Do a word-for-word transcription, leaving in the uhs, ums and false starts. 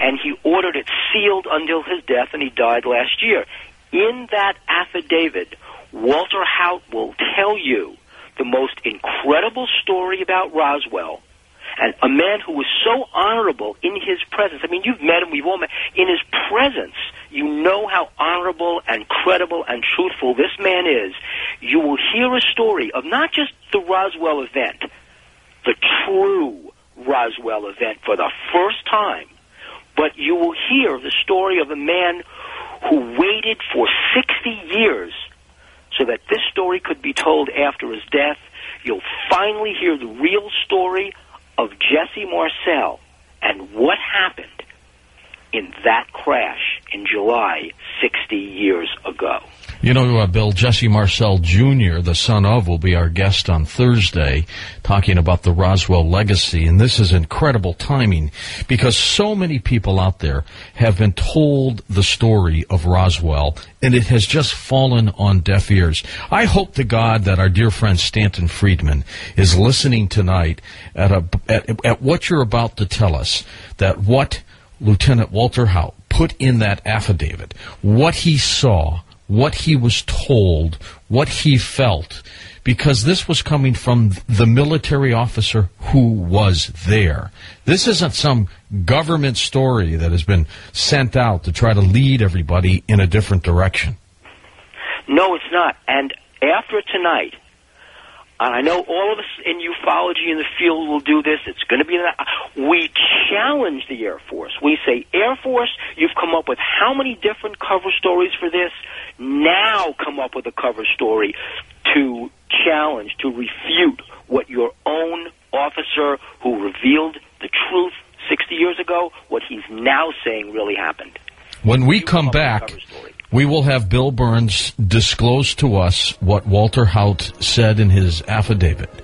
and he ordered it sealed until his death, and he died last year. In that affidavit, Walter Haut will tell you the most incredible story about Roswell, and a man who was so honorable in his presence. I mean, you've met him, we've all met. In his presence, you know how honorable and credible and truthful this man is. You will hear a story of not just the Roswell event, the true Roswell event for the first time, but you will hear the story of a man who waited for sixty years so that this story could be told after his death. You'll finally hear the real story of Jesse Marcel and what happened in that crash in July sixty years ago. You know, uh, Bill, Jesse Marcel Junior, the son of, will be our guest on Thursday talking about the Roswell legacy. And this is incredible timing because so many people out there have been told the story of Roswell, and it has just fallen on deaf ears. I hope to God that our dear friend Stanton Friedman is listening tonight at, a, at, at what you're about to tell us, that what Lieutenant Walter Haut put in that affidavit, what he saw, what he was told, what he felt, because this was coming from the military officer who was there. This isn't some government story that has been sent out to try to lead everybody in a different direction. No, it's not. And after tonight, and I know all of us in ufology in the field will do this. It's going to be that. We challenge the Air Force. We say, Air Force, you've come up with how many different cover stories for this? Now come up with a cover story to challenge, to refute what your own officer who revealed the truth sixty years ago, what he's now saying really happened. When we come back, we will have Bill Burns disclose to us what Walter Haut said in his affidavit.